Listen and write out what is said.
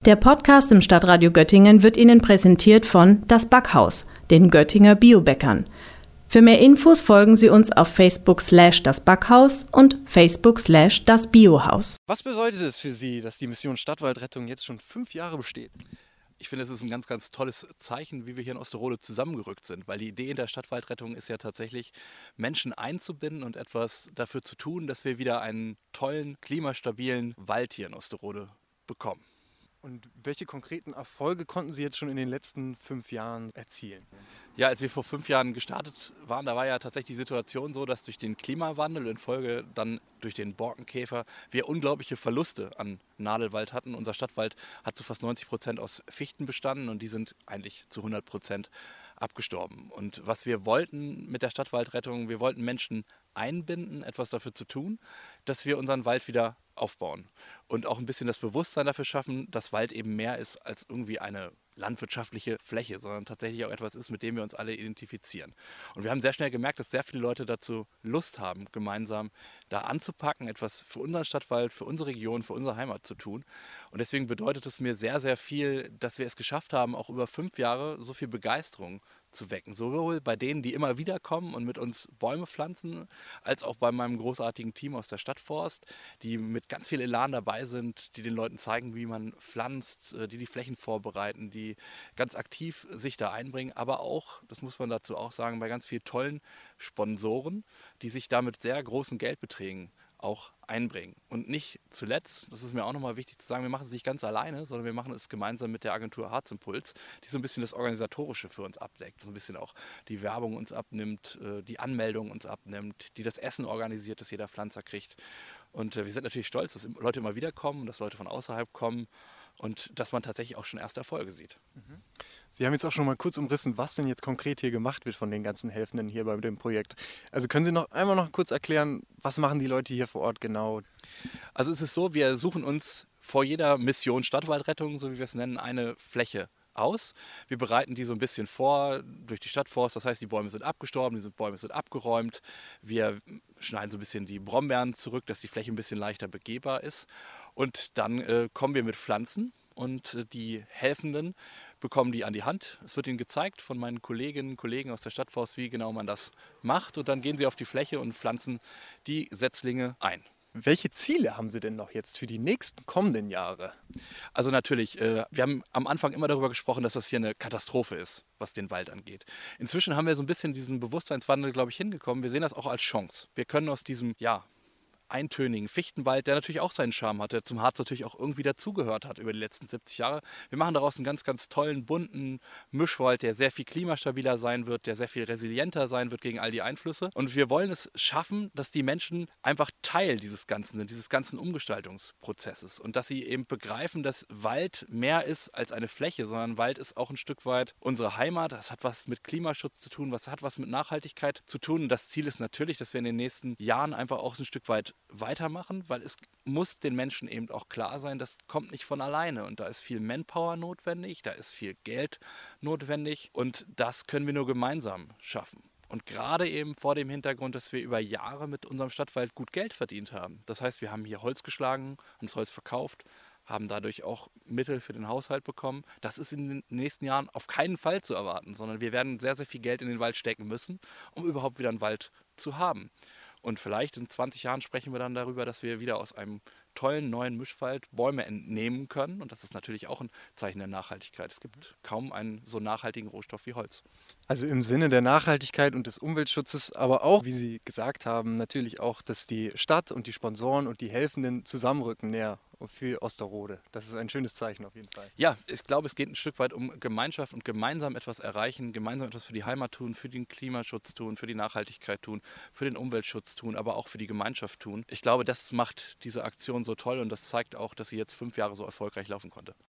Der Podcast im Stadtradio Göttingen wird Ihnen präsentiert von Das Backhaus, den Göttinger Biobäckern. Für mehr Infos folgen Sie uns auf Facebook/Das Backhaus und Facebook/Das Biohaus. Was bedeutet es für Sie, dass die Mission Stadtwaldrettung jetzt schon 5 Jahre besteht? Ich finde, es ist ein ganz, ganz tolles Zeichen, wie wir hier in Osterode zusammengerückt sind, weil die Idee in der Stadtwaldrettung ist ja tatsächlich, Menschen einzubinden und etwas dafür zu tun, dass wir wieder einen tollen, klimastabilen Wald hier in Osterode bekommen. Und welche konkreten Erfolge konnten Sie jetzt schon in den letzten 5 Jahren erzielen? Ja, als wir vor 5 Jahren gestartet waren, da war ja tatsächlich die Situation so, dass durch den Klimawandel und in Folge dann durch den Borkenkäfer wir unglaubliche Verluste an Nadelwald hatten. Unser Stadtwald hat zu fast 90% aus Fichten bestanden und die sind eigentlich zu 100% abgestorben. Und was wir wollten mit der Stadtwaldrettung, wir wollten Menschen einbinden, etwas dafür zu tun, dass wir unseren Wald wieder aufbauen und auch ein bisschen das Bewusstsein dafür schaffen, dass Wald eben mehr ist als irgendwie eine landwirtschaftliche Fläche, sondern tatsächlich auch etwas ist, mit dem wir uns alle identifizieren. Und wir haben sehr schnell gemerkt, dass sehr viele Leute dazu Lust haben, gemeinsam da anzupacken, etwas für unseren Stadtwald, für unsere Region, für unsere Heimat zu tun. Und deswegen bedeutet es mir sehr, sehr viel, dass wir es geschafft haben, auch über 5 Jahre so viel Begeisterung zu wecken. Sowohl bei denen, die immer wieder kommen und mit uns Bäume pflanzen, als auch bei meinem großartigen Team aus der Stadtforst, die mit ganz viel Elan dabei sind, die den Leuten zeigen, wie man pflanzt, die Flächen vorbereiten, die ganz aktiv sich da einbringen, aber auch, das muss man dazu auch sagen, bei ganz vielen tollen Sponsoren, die sich da mit sehr großen Geldbeträgen auch einbringen. Und nicht zuletzt, das ist mir auch nochmal wichtig zu sagen, wir machen es nicht ganz alleine, sondern wir machen es gemeinsam mit der Agentur Harzimpuls, die so ein bisschen das Organisatorische für uns abdeckt, so ein bisschen auch die Werbung uns abnimmt, die Anmeldung uns abnimmt, die das Essen organisiert, das jeder Pflanzer kriegt. Und wir sind natürlich stolz, dass Leute immer wieder kommen, dass Leute von außerhalb kommen und dass man tatsächlich auch schon erste Erfolge sieht. Sie haben jetzt auch schon mal kurz umrissen, was denn jetzt konkret hier gemacht wird von den ganzen Helfenden hier bei dem Projekt. Also können Sie noch einmal kurz erklären, was machen die Leute hier vor Ort genau? Also es ist so, wir suchen uns vor jeder Mission Stadtwaldrettung, so wie wir es nennen, eine Fläche aus. Wir bereiten die so ein bisschen vor durch die Stadtforst, das heißt, die Bäume sind abgestorben, die Bäume sind abgeräumt. Wir schneiden so ein bisschen die Brombeeren zurück, dass die Fläche ein bisschen leichter begehbar ist. Und dann kommen wir mit Pflanzen und die Helfenden bekommen die an die Hand. Es wird ihnen gezeigt von meinen Kolleginnen und Kollegen aus der Stadtforst, wie genau man das macht. Und dann gehen sie auf die Fläche und pflanzen die Setzlinge ein. Welche Ziele haben Sie denn noch jetzt für die nächsten kommenden Jahre? Also natürlich, wir haben am Anfang immer darüber gesprochen, dass das hier eine Katastrophe ist, was den Wald angeht. Inzwischen haben wir so ein bisschen diesen Bewusstseinswandel, glaube ich, hingekommen. Wir sehen das auch als Chance. Wir können aus diesem, eintönigen Fichtenwald, der natürlich auch seinen Charme hatte, zum Harz natürlich auch irgendwie dazugehört hat über die letzten 70 Jahre. Wir machen daraus einen ganz, ganz tollen, bunten Mischwald, der sehr viel klimastabiler sein wird, der sehr viel resilienter sein wird gegen all die Einflüsse. Und wir wollen es schaffen, dass die Menschen einfach Teil dieses Ganzen sind, dieses ganzen Umgestaltungsprozesses und dass sie eben begreifen, dass Wald mehr ist als eine Fläche, sondern Wald ist auch ein Stück weit unsere Heimat. Das hat was mit Klimaschutz zu tun, was hat was mit Nachhaltigkeit zu tun. Und das Ziel ist natürlich, dass wir in den nächsten Jahren einfach auch so ein Stück weit weitermachen, weil es muss den Menschen eben auch klar sein, das kommt nicht von alleine und da ist viel Manpower notwendig, da ist viel Geld notwendig und das können wir nur gemeinsam schaffen. Und gerade eben vor dem Hintergrund, dass wir über Jahre mit unserem Stadtwald gut Geld verdient haben. Das heißt, wir haben hier Holz geschlagen, haben das Holz verkauft, haben dadurch auch Mittel für den Haushalt bekommen. Das ist in den nächsten Jahren auf keinen Fall zu erwarten, sondern wir werden sehr, sehr viel Geld in den Wald stecken müssen, um überhaupt wieder einen Wald zu haben. Und vielleicht in 20 Jahren sprechen wir dann darüber, dass wir wieder aus einem tollen neuen Mischwald Bäume entnehmen können. Und das ist natürlich auch ein Zeichen der Nachhaltigkeit. Es gibt kaum einen so nachhaltigen Rohstoff wie Holz. Also im Sinne der Nachhaltigkeit und des Umweltschutzes, aber auch, wie Sie gesagt haben, natürlich auch, dass die Stadt und die Sponsoren und die Helfenden zusammenrücken näher für Osterode. Das ist ein schönes Zeichen auf jeden Fall. Ja, ich glaube, es geht ein Stück weit um Gemeinschaft und gemeinsam etwas erreichen, gemeinsam etwas für die Heimat tun, für den Klimaschutz tun, für die Nachhaltigkeit tun, für den Umweltschutz tun, aber auch für die Gemeinschaft tun. Ich glaube, das macht diese Aktion so toll und das zeigt auch, dass sie jetzt 5 Jahre so erfolgreich laufen konnte.